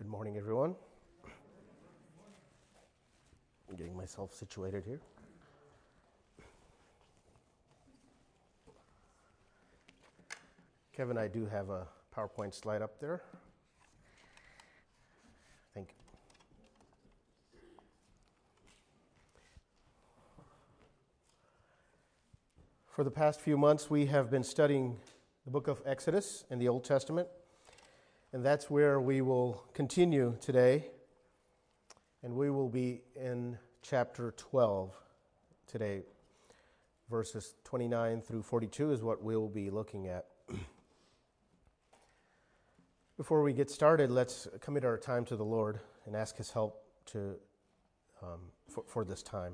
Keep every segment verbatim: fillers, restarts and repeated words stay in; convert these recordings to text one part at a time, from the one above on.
morning, everyone. I'm getting myself situated here. Kevin, I do have a PowerPoint slide up there. Thank you. For the past few months, we have been studying the book of Exodus in the Old Testament, and that's where we will continue today. And we will be in chapter twelve today. Verses twenty-nine through forty-two is what we'll be looking at. Before we get started, let's commit our time to the Lord and ask His help to um, for, for this time.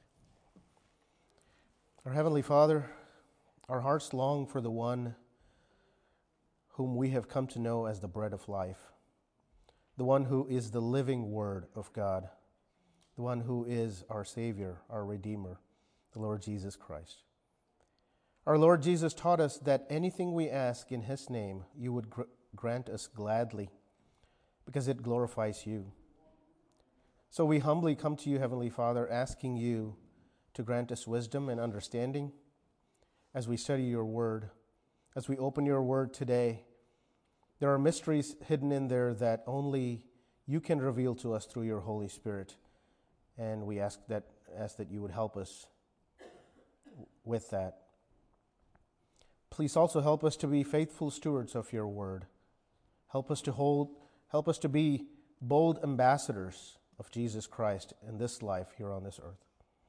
Our Heavenly Father, our hearts long for the one whom we have come to know as the bread of life, the one who is the living Word of God, the one who is our Savior, our Redeemer, the Lord Jesus Christ. Our Lord Jesus taught us that anything we ask in His name, you would gr- grant us gladly, because it glorifies you. So we humbly come to you, Heavenly Father, asking you to grant us wisdom and understanding as we study your word. As we open your word today, there are mysteries hidden in there that only you can reveal to us through your Holy Spirit. And we ask that ask that you would help us with that. Please also help us to be faithful stewards of your word. Help us to hold, help us to be bold ambassadors of Jesus Christ in this life here on this earth.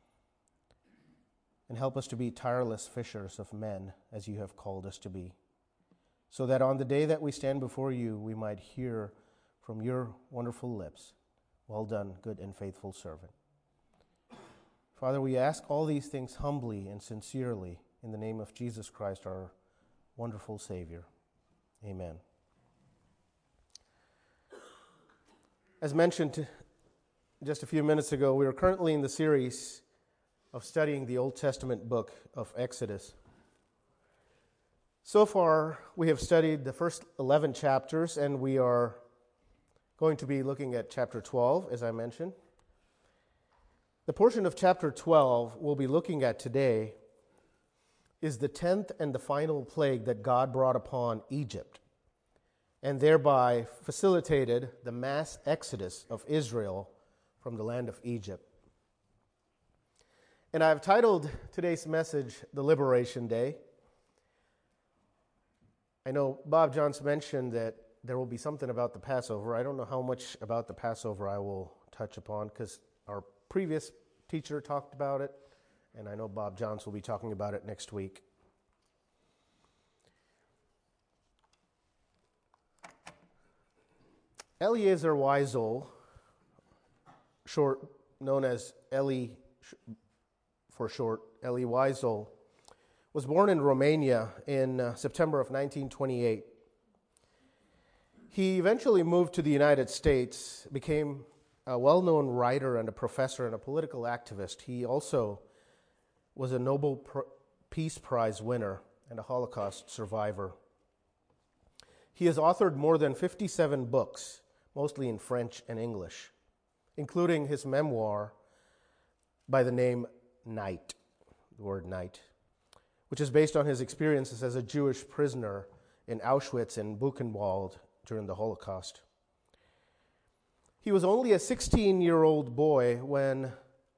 And help us to be tireless fishers of men as you have called us to be, so that on the day that we stand before you, we might hear from your wonderful lips, "Well done, good and faithful servant." Father, we ask all these things humbly and sincerely in the name of Jesus Christ, our wonderful Savior. Amen. As mentioned just a few minutes ago, we are currently in the series of studying the Old Testament book of Exodus. So far, we have studied the first eleven chapters, and we are going to be looking at chapter twelve, as I mentioned. The portion of chapter twelve we'll be looking at today is the tenth and the final plague that God brought upon Egypt, and thereby facilitated the mass exodus of Israel from the land of Egypt. And I've titled today's message, The Liberation Day. I know Bob Johns mentioned that there will be something about the Passover. I don't know how much about the Passover I will touch upon, because our previous teacher talked about it, and I know Bob Johns will be talking about it next week. Eliezer Wiesel, short known as Eli for short, Elie Wiesel, was born in Romania in uh, September of nineteen twenty-eight. He eventually moved to the United States, became a well-known writer and a professor and a political activist. He also was a Nobel Peace Prize winner and a Holocaust survivor. He has authored more than fifty-seven books, mostly in French and English, including his memoir by the name Night, the word night, which is based on his experiences as a Jewish prisoner in Auschwitz and Buchenwald during the Holocaust. He was only a sixteen-year-old boy when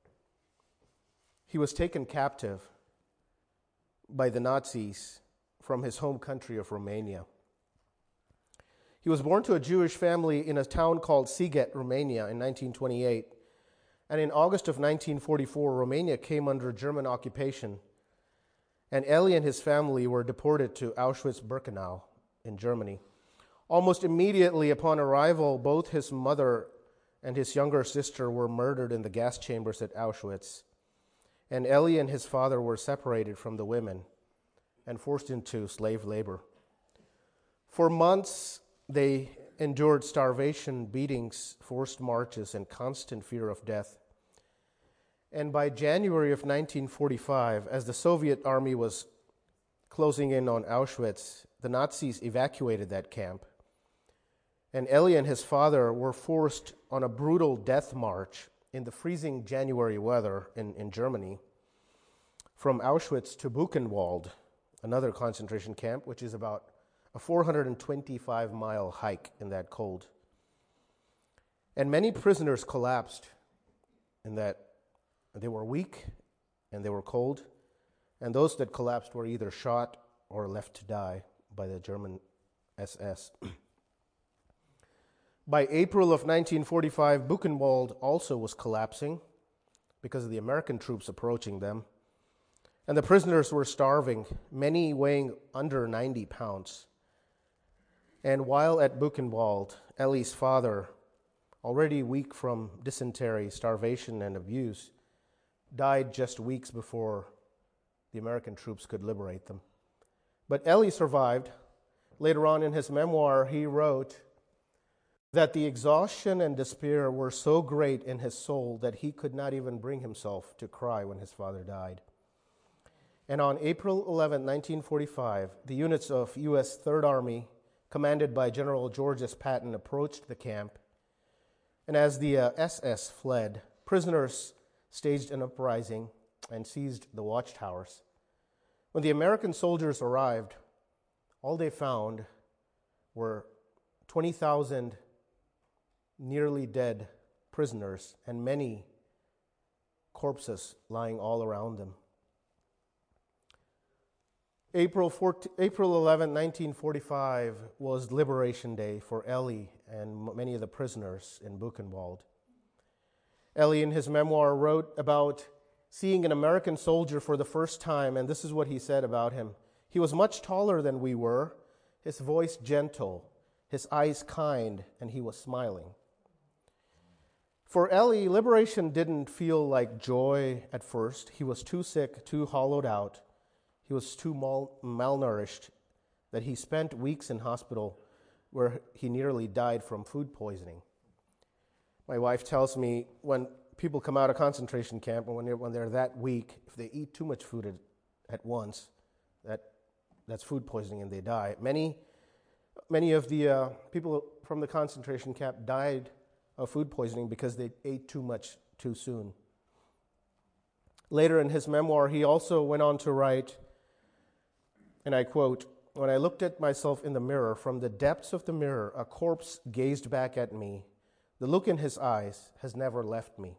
he was taken captive by the Nazis from his home country of Romania. He was born to a Jewish family in a town called Sighet, Romania in nineteen twenty-eight. And in August of nineteen forty-four, Romania came under German occupation, and Elie and his family were deported to Auschwitz-Birkenau in Germany. Almost immediately upon arrival, both his mother and his younger sister were murdered in the gas chambers at Auschwitz, and Elie and his father were separated from the women and forced into slave labor. For months, they endured starvation, beatings, forced marches, and constant fear of death. And by January of nineteen forty-five, as the Soviet army was closing in on Auschwitz, the Nazis evacuated that camp And Eli and his father were forced on a brutal death march in the freezing January weather in, in Germany from Auschwitz to Buchenwald, another concentration camp, which is about a four hundred twenty-five mile hike in that cold. And many prisoners collapsed in that they were weak and they were cold, and those that collapsed were either shot or left to die by the German S S. By April of nineteen forty-five, Buchenwald also was collapsing because of the American troops approaching them. And the prisoners were starving, many weighing under ninety pounds. And while at Buchenwald, Eli's father, already weak from dysentery, starvation, and abuse, died just weeks before the American troops could liberate them. But Eli survived. Later on in his memoir, he wrote that the exhaustion and despair were so great in his soul that he could not even bring himself to cry when his father died. And on April eleventh, nineteen forty-five, the units of U S Third Army, commanded by General George S. Patton, approached the camp. And as the uh, S S fled, prisoners staged an uprising and seized the watchtowers. When the American soldiers arrived, all they found were twenty thousand nearly dead prisoners and many corpses lying all around them. April eleventh, nineteen forty-five was Liberation Day for Eli and many of the prisoners in Buchenwald. Eli, in his memoir, wrote about seeing an American soldier for the first time, and this is what he said about him. He was much taller than we were, his voice gentle, his eyes kind, and he was smiling. For Eli, liberation didn't feel like joy at first. He was too sick, too hollowed out. He was too mal- malnourished that he spent weeks in hospital where he nearly died from food poisoning. My wife tells me when people come out of concentration camp and when they're, when they're that weak, if they eat too much food at, at once, that that's food poisoning and they die. Many, many of the uh, people from the concentration camp died of food poisoning because they ate too much too soon. Later in his memoir, he also went on to write, and I quote, "When I looked at myself in the mirror, from the depths of the mirror, a corpse gazed back at me. The look in his eyes has never left me."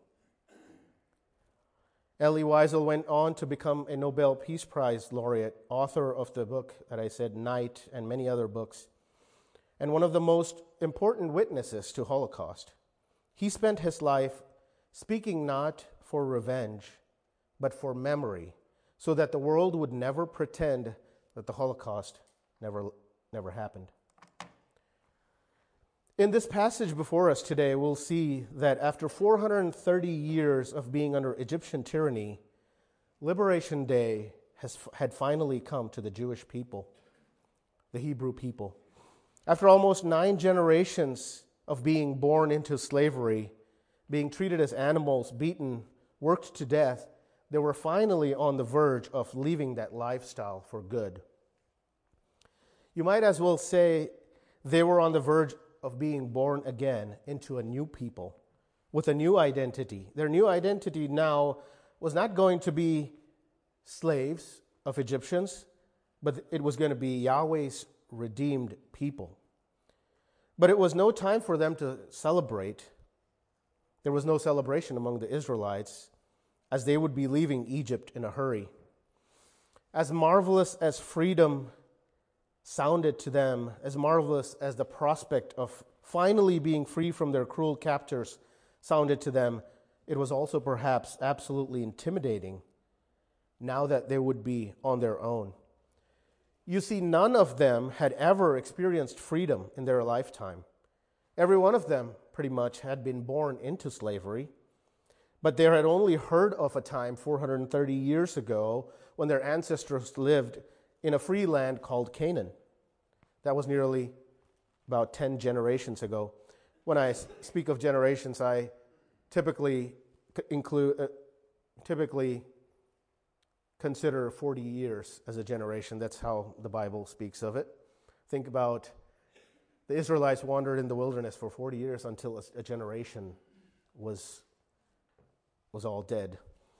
Elie Wiesel went on to become a Nobel Peace Prize laureate, author of the book that I said, Night, and many other books, and one of the most important witnesses to Holocaust. He spent his life speaking not for revenge, but for memory, so that the world would never pretend that the Holocaust never, never happened. In this passage before us today, we'll see that after four hundred thirty years of being under Egyptian tyranny, Liberation Day has, had finally come to the Jewish people, the Hebrew people. After almost nine generations of being born into slavery, being treated as animals, beaten, worked to death, they were finally on the verge of leaving that lifestyle for good. You might as well say they were on the verge of being born again into a new people with a new identity. Their new identity now was not going to be slaves of Egyptians, but it was going to be Yahweh's redeemed people. But it was no time for them to celebrate. There was no celebration among the Israelites, as they would be leaving Egypt in a hurry. As marvelous as freedom sounded to them, as marvelous as the prospect of finally being free from their cruel captors sounded to them, it was also perhaps absolutely intimidating now that they would be on their own. You see, none of them had ever experienced freedom in their lifetime. Every one of them, pretty much, had been born into slavery, but they had only heard of a time four hundred thirty years ago when their ancestors lived in a free land called Canaan. That was nearly about ten generations ago. When I speak of generations, I typically include, uh, typically consider forty years as a generation. That's how the Bible speaks of it. Think about The Israelites wandered in the wilderness for forty years until a, a generation was, was all dead.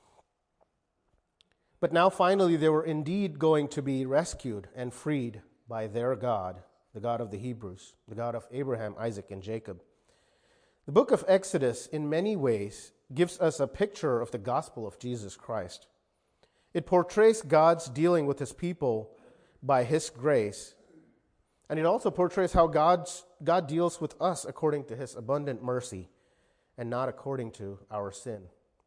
But now finally they were indeed going to be rescued and freed by their God, the God of the Hebrews, the God of Abraham, Isaac, and Jacob. The book of Exodus, in many ways, gives us a picture of the gospel of Jesus Christ. It portrays God's dealing with his people by his grace, and it also portrays how God's, God deals with us according to his abundant mercy and not according to our sin.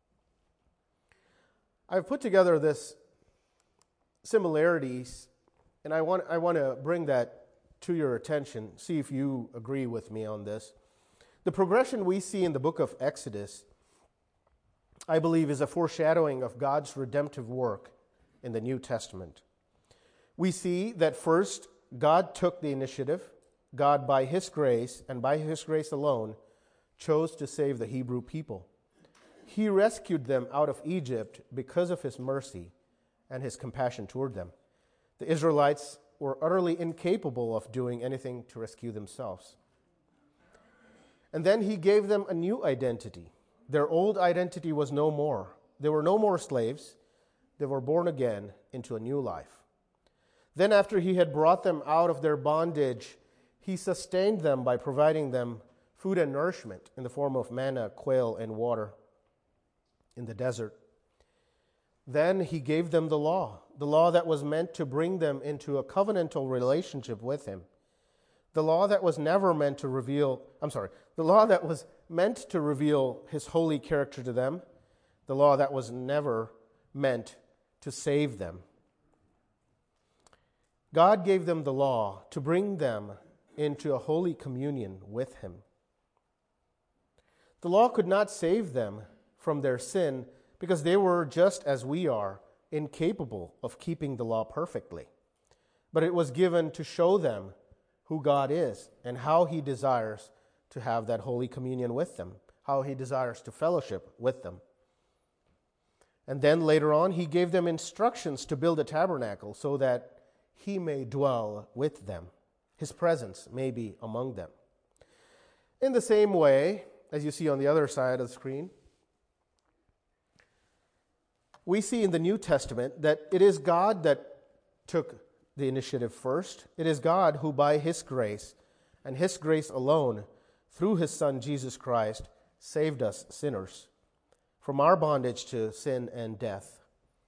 I've put together this similarities, and I want, I want to bring that to your attention, see if you agree with me on this. The progression we see in the book of Exodus, I believe, is a foreshadowing of God's redemptive work in the New Testament. We see that first, God took the initiative. God, by his grace, and by his grace alone, chose to save the Hebrew people. He rescued them out of Egypt because of his mercy and his compassion toward them. The Israelites were utterly incapable of doing anything to rescue themselves. And then he gave them a new identity. Their old identity was no more. They were no more slaves. They were born again into a new life. Then after he had brought them out of their bondage, he sustained them by providing them food and nourishment in the form of manna, quail, and water in the desert. Then he gave them the law, the law that was meant to bring them into a covenantal relationship with him. The law that was never meant to reveal, I'm sorry, the law that was meant to reveal his holy character to them, the law that was never meant to save them. God gave them the law to bring them into a holy communion with him. The law could not save them from their sin because they were, just as we are, incapable of keeping the law perfectly. But it was given to show them who God is and how he desires to have that holy communion with them, how he desires to fellowship with them. And then later on, he gave them instructions to build a tabernacle so that he may dwell with them. His presence may be among them. In the same way, as you see on the other side of the screen, we see in the New Testament that it is God that took the initiative first. It is God who, by his grace and his grace alone, through his Son Jesus Christ, saved us sinners from our bondage to sin and death.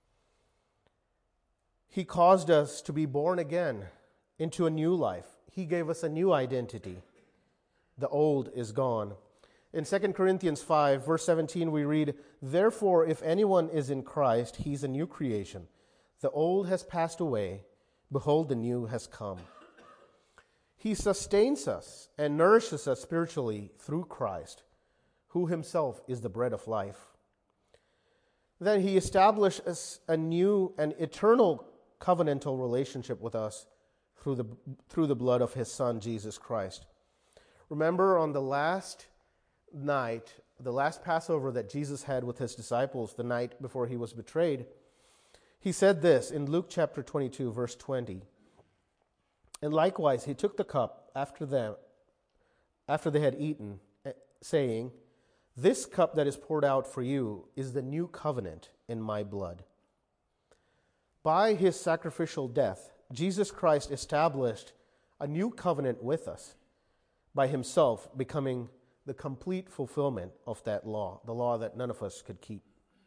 He caused us to be born again into a new life. He gave us a new identity. The old is gone. In Second Corinthians five, verse seventeen, we read, "Therefore, if anyone is in Christ, he's a new creation. The old has passed away. Behold, the new has come." He sustains us and nourishes us spiritually through Christ, who himself is the bread of life. Then he establishes a new and eternal covenantal relationship with us through the, through the blood of his Son, Jesus Christ. Remember, on the last night, the last Passover that Jesus had with his disciples, the night before he was betrayed, he said this in Luke chapter twenty-two, verse twenty. "And likewise he took the cup after them, after they had eaten, saying, 'This cup that is poured out for you is the new covenant in my blood.'" By his sacrificial death, Jesus Christ established a new covenant with us by himself becoming the complete fulfillment of that law, the law that none of us could keep.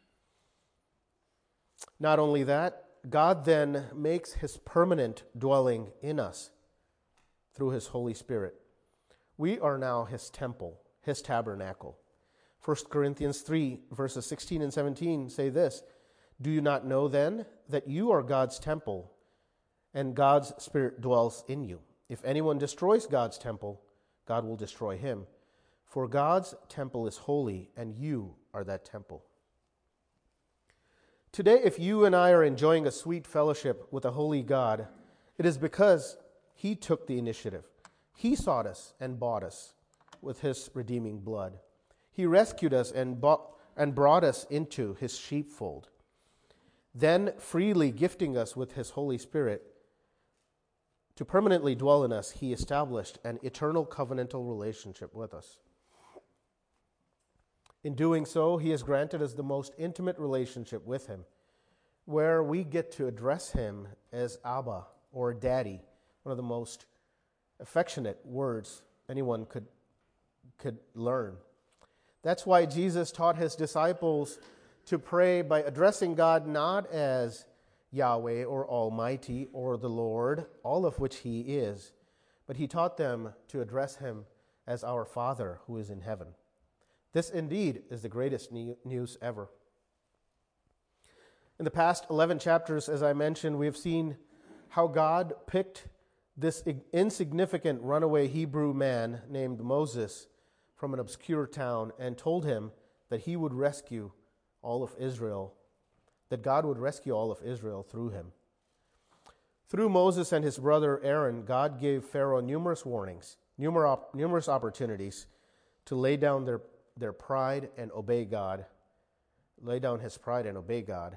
Not only that, God then makes his permanent dwelling in us through his Holy Spirit. We are now his temple, his tabernacle. First Corinthians three, verses sixteen and seventeen say this, "Do you not know then that you are God's temple, and God's Spirit dwells in you? If anyone destroys God's temple, God will destroy him. For God's temple is holy, and you are that temple." Today, if you and I are enjoying a sweet fellowship with a holy God, it is because he took the initiative. He sought us and bought us with his redeeming blood. He rescued us and bought, and brought us into his sheepfold. Then, freely gifting us with his Holy Spirit to permanently dwell in us, he established an eternal covenantal relationship with us. In doing so, he has granted us the most intimate relationship with him, where we get to address him as Abba or Daddy, one of the most affectionate words anyone could, could learn. That's why Jesus taught his disciples to pray by addressing God not as Yahweh or Almighty or the Lord, all of which he is, but he taught them to address him as our Father who is in heaven. This indeed is the greatest news ever. In the past eleven chapters, as I mentioned, we have seen how God picked this insignificant runaway Hebrew man named Moses from an obscure town and told him that he would rescue all of Israel, that God would rescue all of Israel through him. Through Moses and his brother Aaron, God gave Pharaoh numerous warnings, numerous opportunities to lay down their, their pride and obey God, lay down his pride and obey God.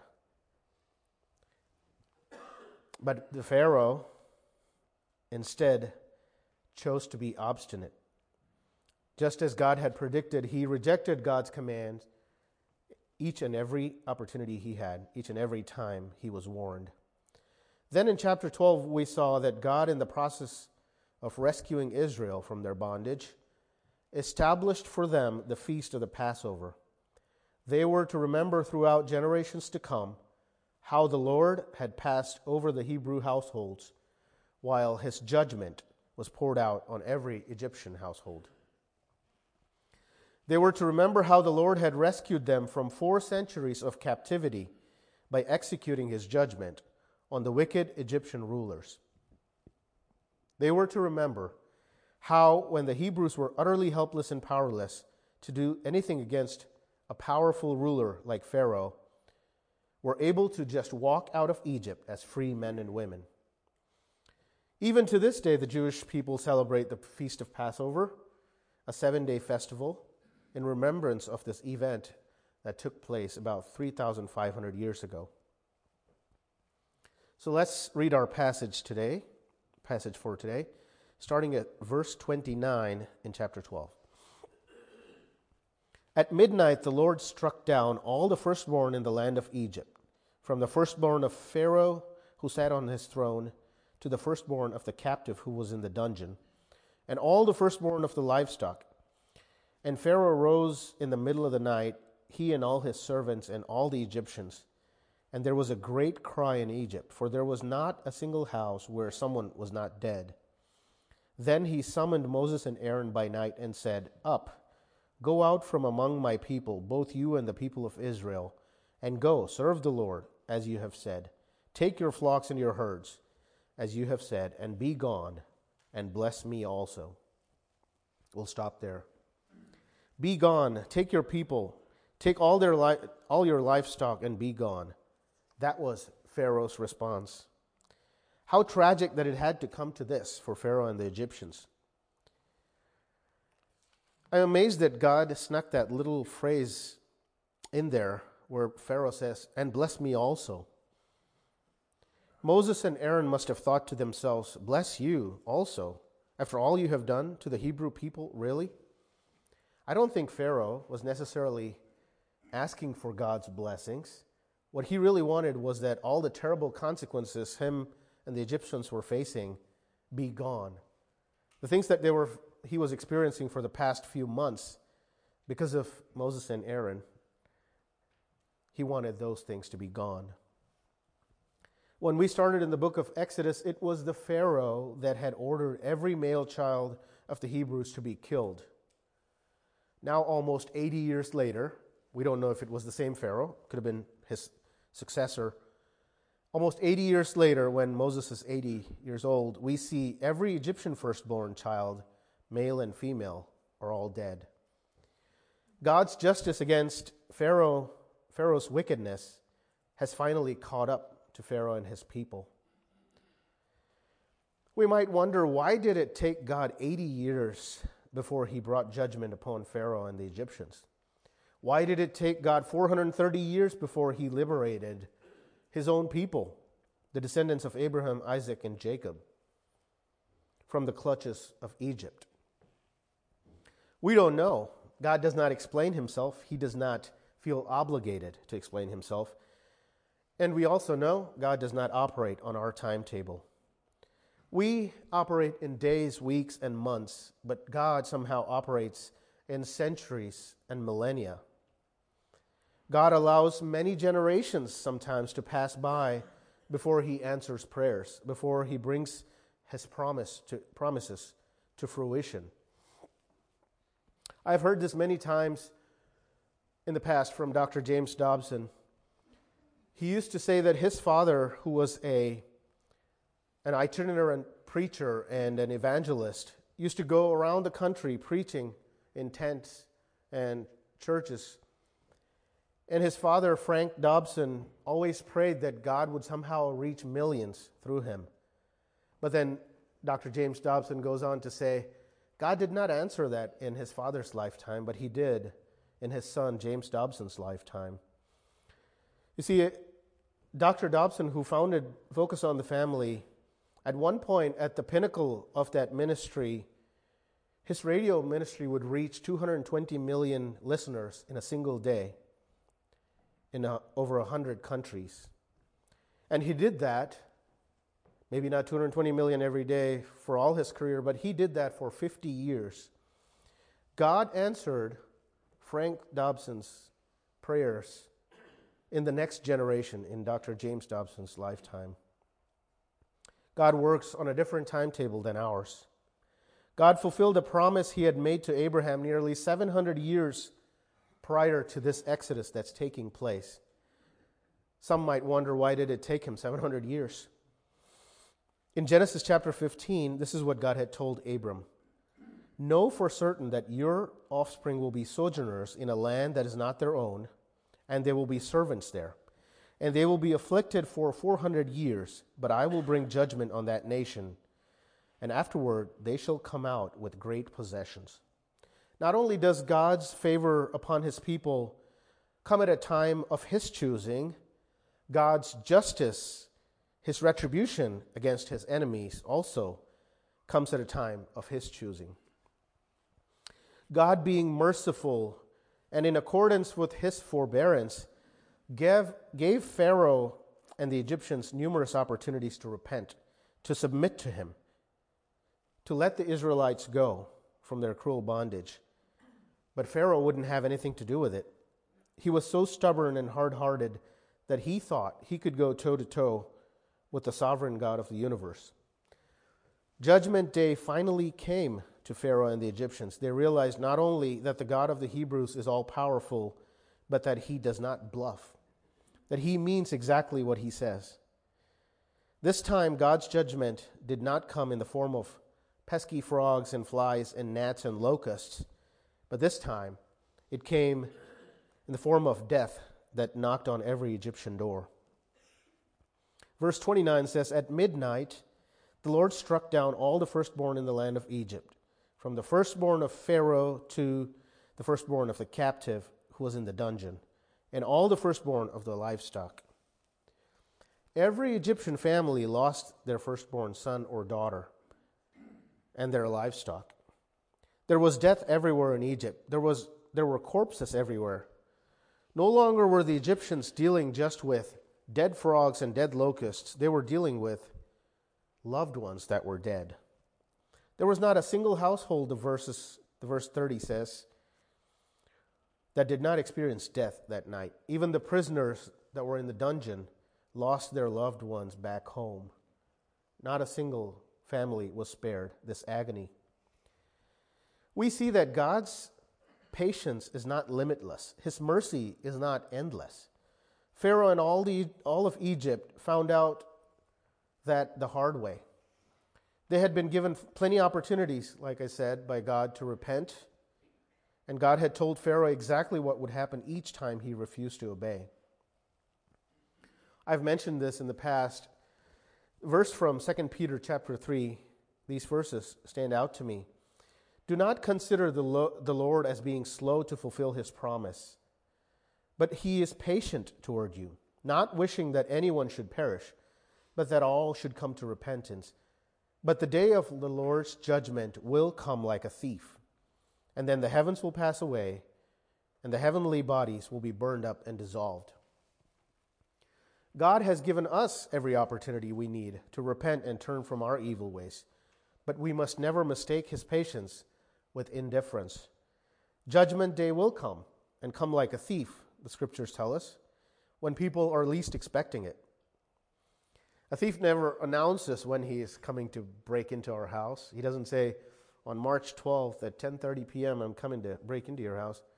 But the Pharaoh instead chose to be obstinate. Just as God had predicted, he rejected God's commands each and every opportunity he had, each and every time he was warned. Then in chapter twelve, we saw that God, in the process of rescuing Israel from their bondage, established for them the feast of the Passover. They were to remember throughout generations to come how the Lord had passed over the Hebrew households while his judgment was poured out on every Egyptian household. They were to remember how the Lord had rescued them from four centuries of captivity by executing his judgment on the wicked Egyptian rulers. They were to remember how, when the Hebrews were utterly helpless and powerless to do anything against a powerful ruler like Pharaoh, were able to just walk out of Egypt as free men and women. Even to this day, the Jewish people celebrate the Feast of Passover, a seven-day festival, in remembrance of this event that took place about three thousand five hundred years ago. So let's read our passage today, passage for today, starting at verse twenty-nine in chapter twelve. At midnight the Lord struck down all the firstborn in the land of Egypt, from the firstborn of Pharaoh who sat on his throne to the firstborn of the captive who was in the dungeon, and all the firstborn of the livestock. And Pharaoh rose in the middle of the night, he and all his servants and all the Egyptians. And there was a great cry in Egypt, for there was not a single house where someone was not dead. Then he summoned Moses and Aaron by night and said, Up, go out from among my people, both you and the people of Israel, and go, serve the Lord, as you have said. Take your flocks and your herds, as you have said, and be gone, and bless me also. We'll stop there. Be gone, take your people, take all their li- all your livestock, and be gone. That was Pharaoh's response. How tragic that it had to come to this for Pharaoh and the Egyptians. I'm amazed that God snuck that little phrase in there where Pharaoh says, and bless me also. Moses and Aaron must have thought to themselves, bless you also, after all you have done to the Hebrew people, really? I don't think Pharaoh was necessarily asking for God's blessings. What he really wanted was that all the terrible consequences him and the Egyptians were facing be gone. The things that they were he was experiencing for the past few months because of Moses and Aaron, he wanted those things to be gone. When we started in the book of Exodus, it was the Pharaoh that had ordered every male child of the Hebrews to be killed. Now, almost eighty years later, we don't know if it was the same Pharaoh, could have been his successor. Almost eighty years later, when Moses is eighty years old, we see every Egyptian firstborn child, male and female, are all dead. God's justice against Pharaoh, Pharaoh's wickedness has finally caught up to Pharaoh and his people. We might wonder, why did it take God eighty years before he brought judgment upon Pharaoh and the Egyptians? Why did it take God four hundred thirty years before he liberated his own people, the descendants of Abraham, Isaac, and Jacob? from the clutches of Egypt. We don't know. God does not explain himself. He does not feel obligated to explain himself. And we also know God does not operate on our timetable. We operate in days, weeks, and months, but God somehow operates in centuries and millennia. God allows many generations sometimes to pass by before he answers prayers, before he brings his promise to, promises to fruition. I've heard this many times in the past from Doctor James Dobson. He used to say that his father, who was a an itinerant preacher and an evangelist, used to go around the country preaching in tents and churches. And his father, Frank Dobson, always prayed that God would somehow reach millions through him. But then Doctor James Dobson goes on to say, God did not answer that in his father's lifetime, but he did in his son, James Dobson's lifetime. You see, Doctor Dobson, who founded Focus on the Family, at one point at the pinnacle of that ministry, his radio ministry would reach two hundred twenty million listeners in a single day in a, over one hundred countries. And he did that, maybe not two hundred twenty million every day for all his career, but he did that for fifty years. God answered Frank Dobson's prayers in the next generation, in Doctor James Dobson's lifetime. God works on a different timetable than ours. God fulfilled a promise he had made to Abraham nearly seven hundred years prior to this exodus that's taking place. Some might wonder, why did it take him seven hundred years? In Genesis chapter fifteen, this is what God had told Abram. Know for certain that your offspring will be sojourners in a land that is not their own, and they will be servants there. And they will be afflicted for four hundred years, but I will bring judgment on that nation, and afterward they shall come out with great possessions. Not only does God's favor upon his people come at a time of his choosing, God's justice, his retribution against his enemies also comes at a time of his choosing. God, being merciful and in accordance with his forbearance, gave, gave Pharaoh and the Egyptians numerous opportunities to repent, to submit to him, to let the Israelites go from their cruel bondage. But Pharaoh wouldn't have anything to do with it. He was so stubborn and hard-hearted that he thought he could go toe-to-toe with the sovereign God of the universe. Judgment Day finally came to Pharaoh and the Egyptians. They realized not only that the God of the Hebrews is all-powerful, but that he does not bluff, that he means exactly what he says. This time, God's judgment did not come in the form of pesky frogs and flies and gnats and locusts, but this time it came in the form of death that knocked on every Egyptian door. Verse twenty-nine says, At midnight the Lord struck down all the firstborn in the land of Egypt, from the firstborn of Pharaoh to the firstborn of the captive who was in the dungeon, and all the firstborn of the livestock. Every Egyptian family lost their firstborn son or daughter and their livestock. There was death everywhere in Egypt. There was there were corpses everywhere. No longer were the Egyptians dealing just with dead frogs and dead locusts. They were dealing with loved ones that were dead. There was not a single household, the verses, the verse thirty says, that did not experience death that night. Even the prisoners that were in the dungeon lost their loved ones back home. Not a single family was spared this agony. We see that God's patience is not limitless. His mercy is not endless. Pharaoh and all the all of Egypt found out that the hard way. They had been given plenty of opportunities, like I said, by God to repent, and God had told Pharaoh exactly what would happen each time he refused to obey. I've mentioned this in the past. Verse from Second Peter chapter three, these verses stand out to me. Do not consider the, lo- the Lord as being slow to fulfill his promise, but he is patient toward you, not wishing that anyone should perish, but that all should come to repentance. But the day of the Lord's judgment will come like a thief, and then the heavens will pass away, and the heavenly bodies will be burned up and dissolved. God has given us every opportunity we need to repent and turn from our evil ways, but we must never mistake his patience with indifference. Judgment day will come, and come like a thief, the scriptures tell us, when people are least expecting it. A thief never announces when he is coming to break into our house. He doesn't say, on March twelfth at ten thirty p.m., I'm coming to break into your house.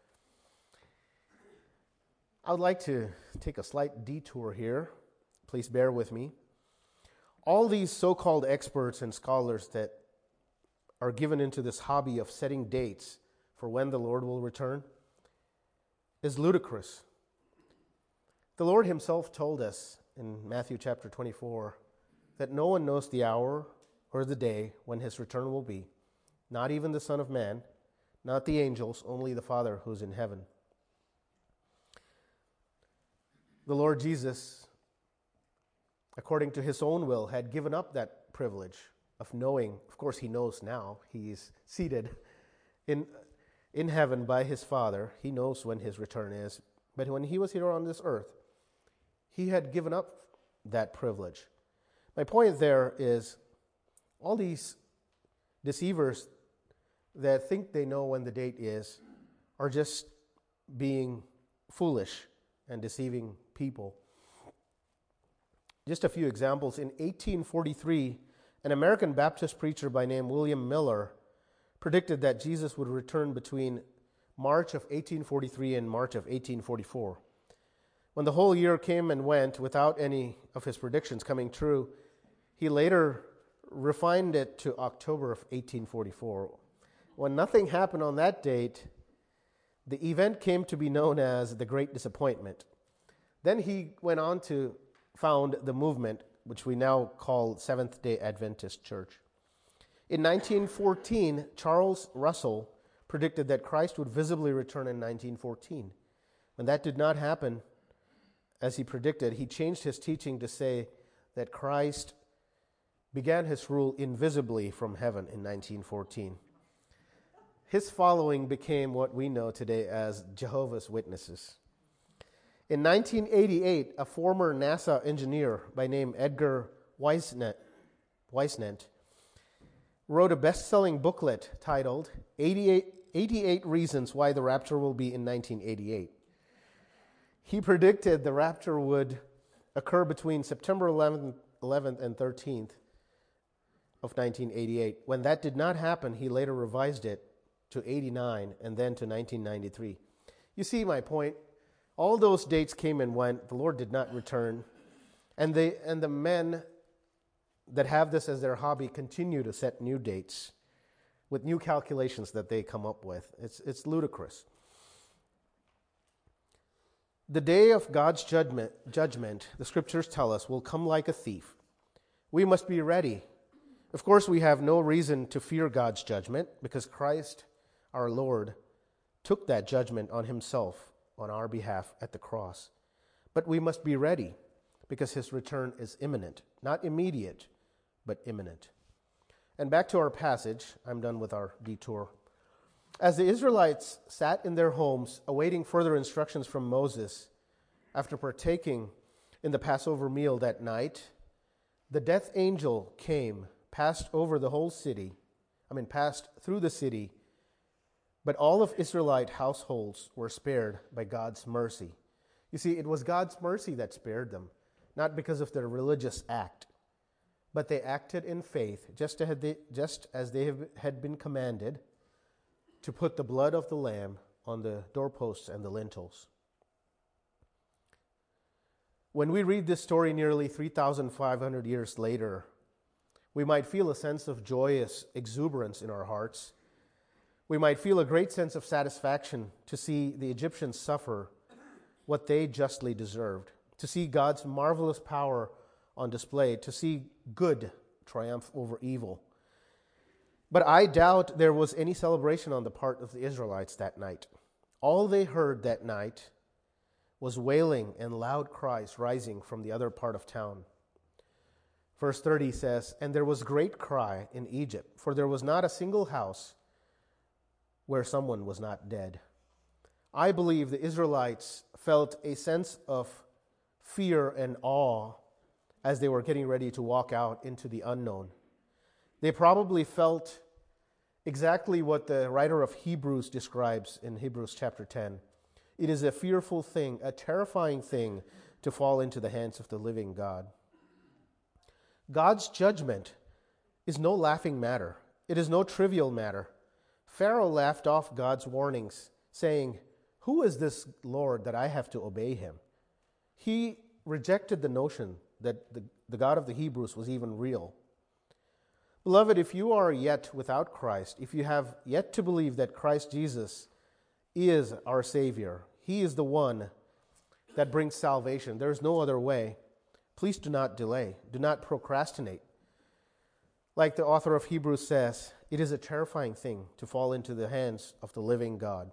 I would like to take a slight detour here. Please bear with me. All these so-called experts and scholars that are given into this hobby of setting dates for when the Lord will return is ludicrous. The Lord himself told us in Matthew chapter twenty-four that no one knows the hour or the day when his return will be, not even the Son of Man, not the angels, only the Father who's in heaven. The Lord Jesus, according to his own will, had given up that privilege of knowing. Of course, he knows now. He is seated in, in heaven by his Father. He knows when his return is. But when he was here on this earth, he had given up that privilege. My point there is all these deceivers that think they know when the date is are just being foolish and deceiving people. Just a few examples. In eighteen forty-three, an American Baptist preacher by name William Miller predicted that Jesus would return between March of eighteen forty-three and March of eighteen forty-four. When the whole year came and went without any of his predictions coming true, he later refined it to October of eighteen forty-four. When nothing happened on that date, the event came to be known as the Great Disappointment. Then he went on to found the movement, which we now call Seventh-day Adventist Church. In nineteen fourteen, Charles Russell predicted that Christ would visibly return in nineteen fourteen. When that did not happen, as he predicted, he changed his teaching to say that Christ began his rule invisibly from heaven in nineteen fourteen. His following became what we know today as Jehovah's Witnesses. In nineteen eighty-eight, a former NASA engineer by name Edgar Weisnant, Weisnant wrote a best-selling booklet titled eighty-eight, eighty-eight Reasons Why the Rapture Will Be in nineteen eighty-eight. He predicted the rapture would occur between September eleventh, eleventh and thirteenth of nineteen eighty-eight. When that did not happen, he later revised it to eighty-nine and then to nineteen ninety-three. You see my point? All those dates came and went. The Lord did not return. And they and the men that have this as their hobby continue to set new dates with new calculations that they come up with. It's it's ludicrous. The day of God's judgment, judgment, the scriptures tell us, will come like a thief. We must be ready. Of course, we have no reason to fear God's judgment because Christ, our Lord, took that judgment on himself on our behalf at the cross. But we must be ready because his return is imminent, not immediate, but imminent. And back to our passage, I'm done with our detour. As the Israelites sat in their homes awaiting further instructions from Moses after partaking in the Passover meal that night, the death angel came, passed over the whole city, I mean passed through the city, but all of Israelite households were spared by God's mercy. You see, it was God's mercy that spared them, not because of their religious act, but they acted in faith, just as they, just as they had been commanded to put the blood of the lamb on the doorposts and the lintels. When we read this story nearly three thousand five hundred years later, we might feel a sense of joyous exuberance in our hearts. We might feel a great sense of satisfaction to see the Egyptians suffer what they justly deserved, to see God's marvelous power on display, to see good triumph over evil. But I doubt there was any celebration on the part of the Israelites that night. All they heard that night was wailing and loud cries rising from the other part of town. Verse thirty says, "And there was great cry in Egypt, for there was not a single house where someone was not dead." I believe the Israelites felt a sense of fear and awe as they were getting ready to walk out into the unknown. They probably felt exactly what the writer of Hebrews describes in Hebrews chapter ten. It is a fearful thing, a terrifying thing to fall into the hands of the living God. God's judgment is no laughing matter. It is no trivial matter. Pharaoh laughed off God's warnings, saying, "Who is this Lord that I have to obey him?" He rejected the notion that the, the God of the Hebrews was even real. Beloved, if you are yet without Christ, if you have yet to believe that Christ Jesus is our Savior, He is the one that brings salvation, there is no other way, please do not delay. Do not procrastinate. Like the author of Hebrews says, it is a terrifying thing to fall into the hands of the living God.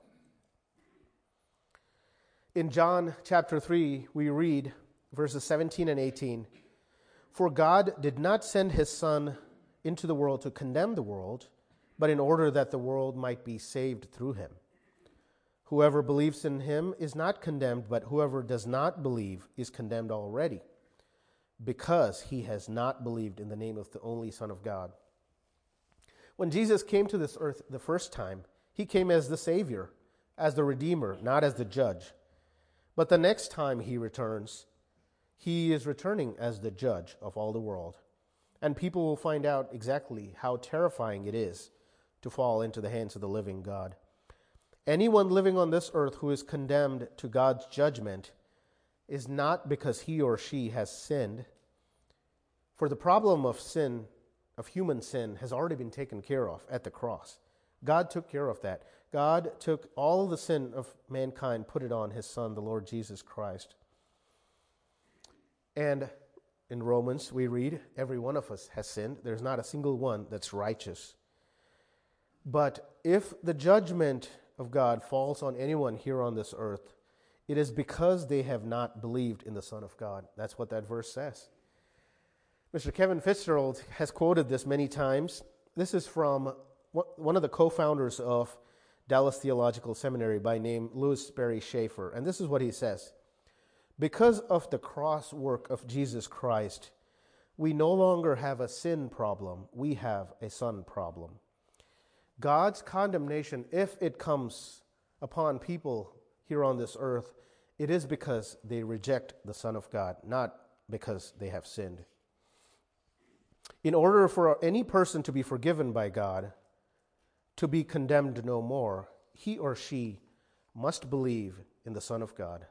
In John chapter three, we read verses seventeen and eighteen, "For God did not send His Son into the world to condemn the world, but in order that the world might be saved through Him. Whoever believes in Him is not condemned, but whoever does not believe is condemned already, because he has not believed in the name of the only Son of God." When Jesus came to this earth the first time, He came as the Savior, as the Redeemer, not as the Judge. But the next time He returns, He is returning as the Judge of all the world. And people will find out exactly how terrifying it is to fall into the hands of the living God. Anyone living on this earth who is condemned to God's judgment is not because he or she has sinned. For the problem of sin, of human sin, has already been taken care of at the cross. God took care of that. God took all the sin of mankind, put it on His Son, the Lord Jesus Christ. And in Romans, we read, every one of us has sinned. There's not a single one that's righteous. But if the judgment of God falls on anyone here on this earth, it is because they have not believed in the Son of God. That's what that verse says. Mister Kevin Fitzgerald has quoted this many times. This is from one of the co-founders of Dallas Theological Seminary by name Louis Sperry Schaefer. And this is what he says: "Because of the cross work of Jesus Christ, we no longer have a sin problem. We have a son problem." God's condemnation, if it comes upon people here on this earth, it is because they reject the Son of God, not because they have sinned. In order for any person to be forgiven by God, to be condemned no more, he or she must believe in the Son of God.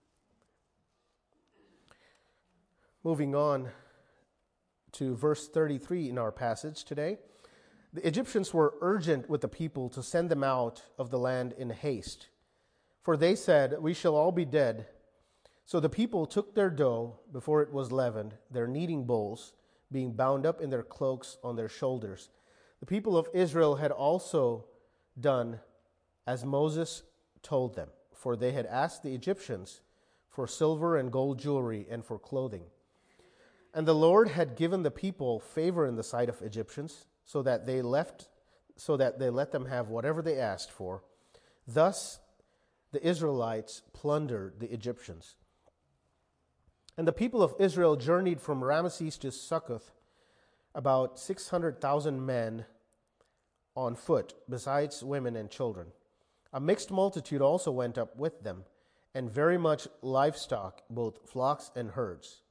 Moving on to verse thirty-three in our passage today. The Egyptians were urgent with the people to send them out of the land in haste. For they said, "We shall all be dead." So the people took their dough before it was leavened, their kneading bowls being bound up in their cloaks on their shoulders. The people of Israel had also done as Moses told them, for they had asked the Egyptians for silver and gold jewelry and for clothing. And the Lord had given the people favor in the sight of Egyptians, so that they left, so that they let them have whatever they asked for. Thus the Israelites plundered the Egyptians. And the people of Israel journeyed from Ramesses to Succoth, about six hundred thousand men on foot, besides women and children. A mixed multitude also went up with them, and very much livestock, both flocks and herds.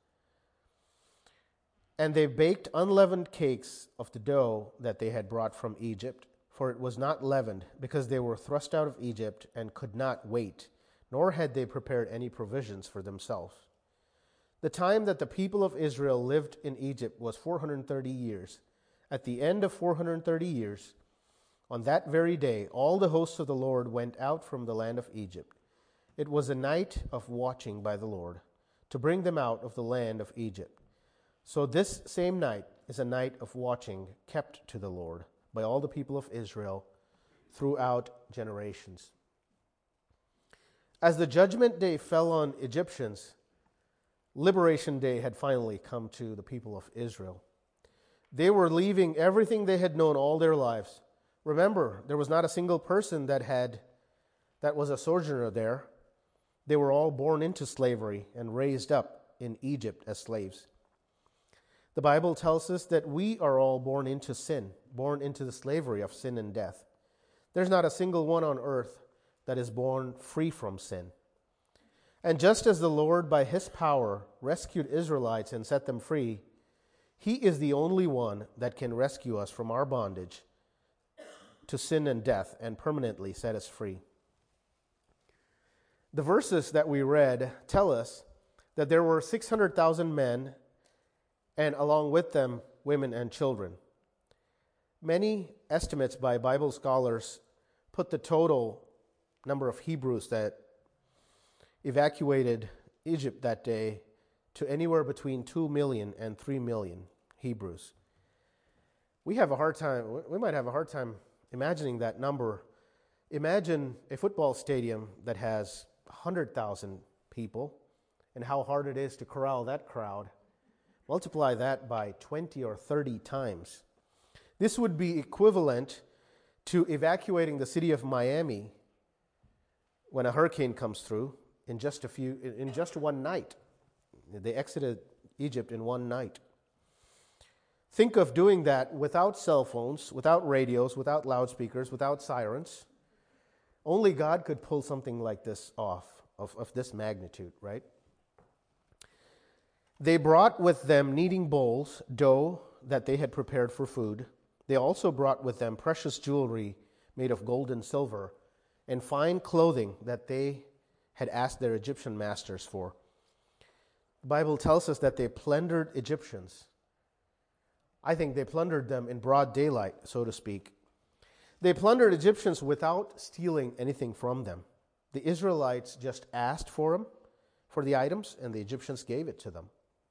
And they baked unleavened cakes of the dough that they had brought from Egypt, for it was not leavened, because they were thrust out of Egypt and could not wait, nor had they prepared any provisions for themselves. The time that the people of Israel lived in Egypt was four hundred thirty years. At the end of four hundred thirty years, on that very day, all the hosts of the Lord went out from the land of Egypt. It was a night of watching by the Lord, to bring them out of the land of Egypt. So this same night is a night of watching kept to the Lord by all the people of Israel throughout generations. As the judgment day fell on Egyptians, Liberation Day had finally come to the people of Israel. They were leaving everything they had known all their lives. Remember, there was not a single person that had that was a sojourner there. They were all born into slavery and raised up in Egypt as slaves. The Bible tells us that we are all born into sin, born into the slavery of sin and death. There's not a single one on earth that is born free from sin. And just as the Lord, by His power, rescued Israelites and set them free, He is the only one that can rescue us from our bondage to sin and death and permanently set us free. The verses that we read tell us that there were six hundred thousand men, and along with them, women and children. Many estimates by Bible scholars put the total number of Hebrews that evacuated Egypt that day to anywhere between two million and three million Hebrews. We have a hard time, we might have a hard time imagining that number. Imagine a football stadium that has one hundred thousand people and how hard it is to corral that crowd. Multiply that by twenty or thirty times. This would be equivalent to evacuating the city of Miami when a hurricane comes through in just a few, in just one night. They exited Egypt in one night. Think of doing that without cell phones, without radios, without loudspeakers, without sirens. Only God could pull something like this off, of, of this magnitude, right? They brought with them kneading bowls, dough that they had prepared for food. They also brought with them precious jewelry made of gold and silver, and fine clothing that they had asked their Egyptian masters for. The Bible tells us that they plundered Egyptians. I think they plundered them in broad daylight, so to speak. They plundered Egyptians without stealing anything from them. The Israelites just asked for them, for the items, and the Egyptians gave it to them.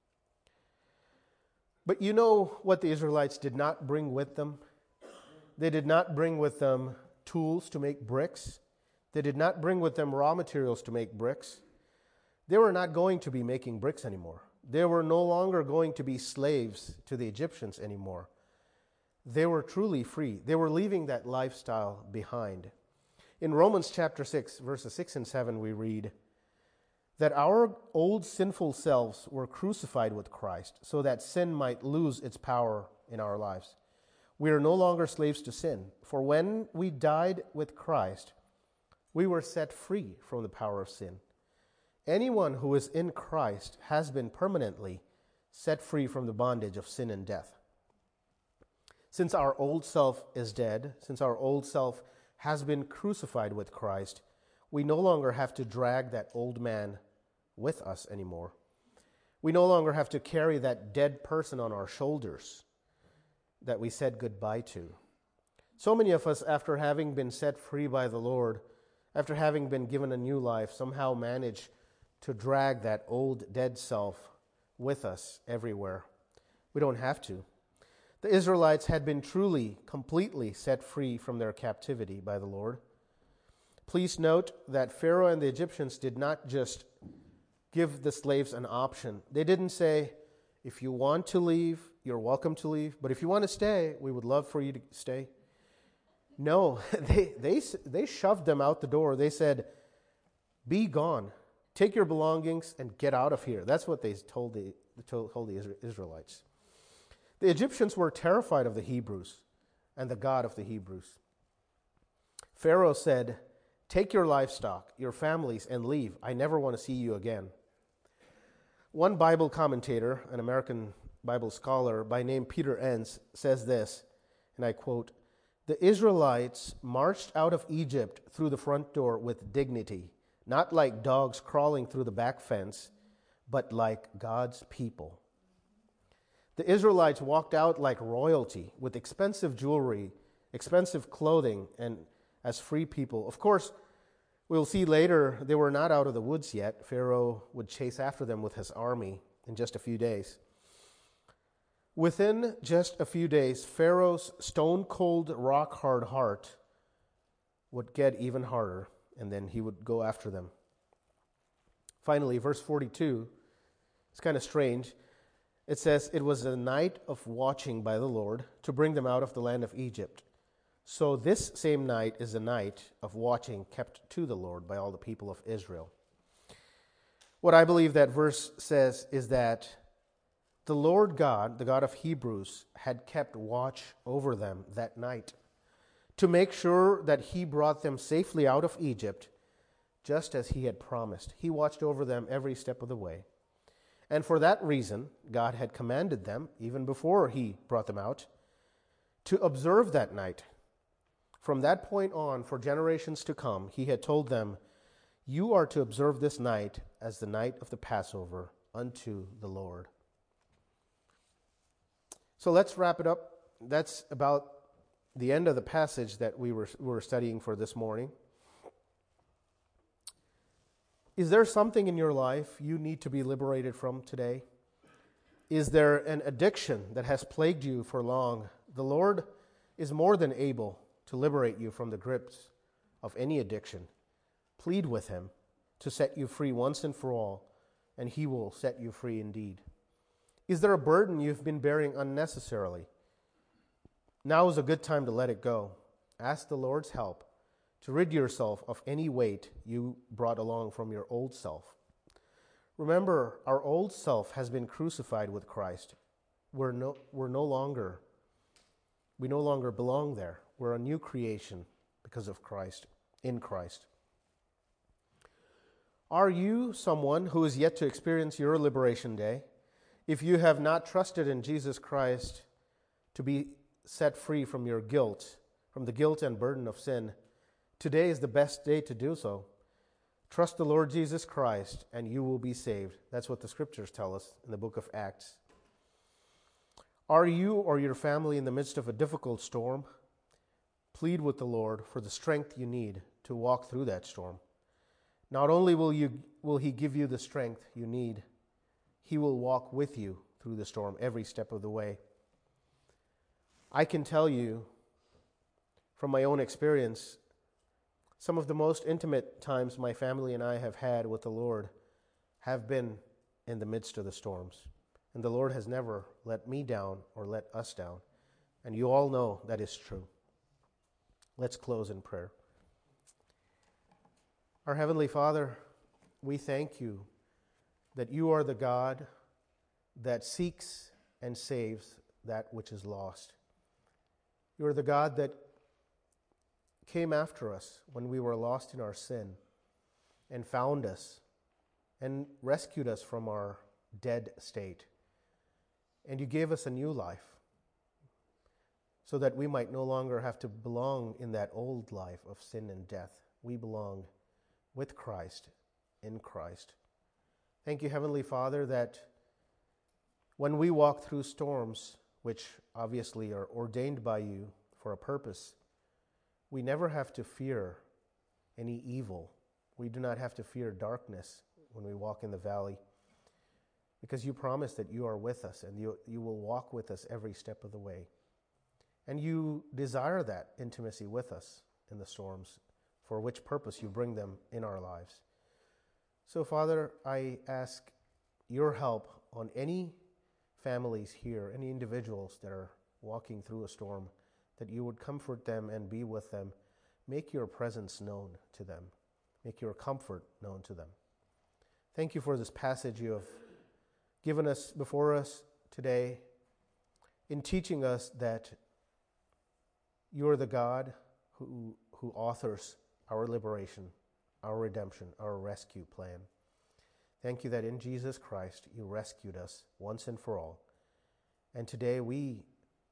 But you know what the Israelites did not bring with them? They did not bring with them tools to make bricks. They did not bring with them raw materials to make bricks. They were not going to be making bricks anymore. They were no longer going to be slaves to the Egyptians anymore. They were truly free. They were leaving that lifestyle behind. In Romans chapter six, verses six and seven, we read that our old sinful selves were crucified with Christ so that sin might lose its power in our lives. We are no longer slaves to sin, for when we died with Christ, we were set free from the power of sin. Anyone who is in Christ has been permanently set free from the bondage of sin and death. Since our old self is dead, since our old self has been crucified with Christ, we no longer have to drag that old man with us anymore. We no longer have to carry that dead person on our shoulders that we said goodbye to. So many of us, after having been set free by the Lord, after having been given a new life, somehow manage to drag that old dead self with us everywhere. We don't have to. The Israelites had been truly, completely set free from their captivity by the Lord. Please note that Pharaoh and the Egyptians did not just give the slaves an option. They didn't say, if you want to leave, you're welcome to leave, but if you want to stay, we would love for you to stay. No, they, they, they shoved them out the door. They said, be gone. Take your belongings and get out of here. That's what they told the, told the Israelites. The Egyptians were terrified of the Hebrews and the God of the Hebrews. Pharaoh said, take your livestock, your families, and leave. I never want to see you again. One Bible commentator, an American Bible scholar by name Peter Enns, says this, and I quote, the Israelites marched out of Egypt through the front door with dignity, not like dogs crawling through the back fence, but like God's people. The Israelites walked out like royalty with expensive jewelry, expensive clothing, and as free people. Of course, we'll see later they were not out of the woods yet. Pharaoh would chase after them with his army in just a few days. Within just a few days, Pharaoh's stone-cold, rock-hard heart would get even harder, and then he would go after them. Finally, verse forty-two It's kind of strange. It says, it was a night of watching by the Lord to bring them out of the land of Egypt. So this same night is a night of watching kept to the Lord by all the people of Israel. What I believe that verse says is that the Lord God, the God of Hebrews, had kept watch over them that night to make sure that he brought them safely out of Egypt, just as he had promised. He watched over them every step of the way. And for that reason, God had commanded them, even before he brought them out, to observe that night. From that point on, for generations to come, he had told them, you are to observe this night as the night of the Passover unto the Lord. So let's wrap it up. That's about the end of the passage that we were, we were studying for this morning. Is there something in your life you need to be liberated from today? Is there an addiction that has plagued you for long? The Lord is more than able to liberate you from the grips of any addiction. Plead with him to set you free once and for all, and he will set you free indeed. Is there a burden you've been bearing unnecessarily? Now is a good time to let it go. Ask the Lord's help to rid yourself of any weight you brought along from your old self. Remember, our old self has been crucified with Christ. We're no, we're no longer, we no longer belong there. We're a new creation because of Christ, in Christ. Are you someone who is yet to experience your liberation day? If you have not trusted in Jesus Christ to be set free from your guilt, from the guilt and burden of sin, today is the best day to do so. Trust the Lord Jesus Christ and you will be saved. That's what the scriptures tell us in the book of Acts. Are you or your family in the midst of a difficult storm? Plead with the Lord for the strength you need to walk through that storm. Not only will you will he give you the strength you need, he will walk with you through the storm every step of the way. I can tell you from my own experience, some of the most intimate times my family and I have had with the Lord have been in the midst of the storms. And the Lord has never let me down or let us down. And you all know that is true. Let's close in prayer. Our Heavenly Father, we thank you that you are the God that seeks and saves that which is lost. You are the God that came after us when we were lost in our sin and found us and rescued us from our dead state. And you gave us a new life so that we might no longer have to belong in that old life of sin and death. We belong with Christ, in Christ. Thank you, Heavenly Father, that when we walk through storms, which obviously are ordained by you for a purpose, we never have to fear any evil. We do not have to fear darkness when we walk in the valley, because you promise that you are with us and you, you will walk with us every step of the way. And you desire that intimacy with us in the storms, for which purpose you bring them in our lives. So, Father, I ask your help on any families here, any individuals that are walking through a storm, that you would comfort them and be with them. Make your presence known to them. Make your comfort known to them. Thank you for this passage you have given us before us today in teaching us that you are the God who, who authors our liberation, our redemption, our rescue plan. Thank you that in Jesus Christ you rescued us once and for all. And today we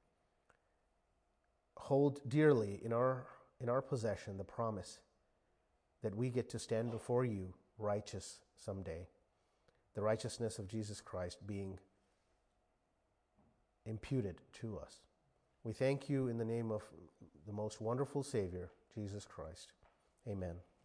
hold dearly in our in our possession the promise that we get to stand before you righteous someday. The righteousness of Jesus Christ being imputed to us. We thank you in the name of the most wonderful Savior, Jesus Christ. Amen.